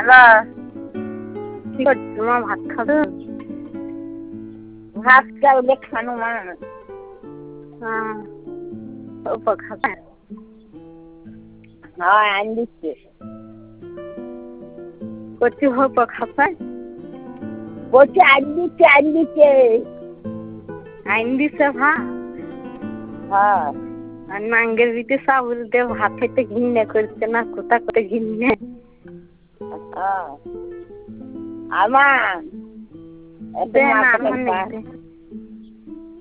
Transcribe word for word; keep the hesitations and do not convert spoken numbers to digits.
Hello কি করছো মা? ভাত খাবে? ভাত চাউলে খানো মা। হ্যাঁ ওপর খাবে? হ্যাঁ আন দিচ্ছে। কচি হোপ খাবে? বলছে আন দিচ্ছে আন দিচ্ছে। আইন দিছে ভাত? হ্যাঁ আর নাঙ্গের বিটে চাউল দিয়ে ভাত খাইতে ঘৃণা করছে না? কোথা করে ঘৃণা? হ্যাঁ আমা এত দে না মাথা আমার কাটবা নেই দে।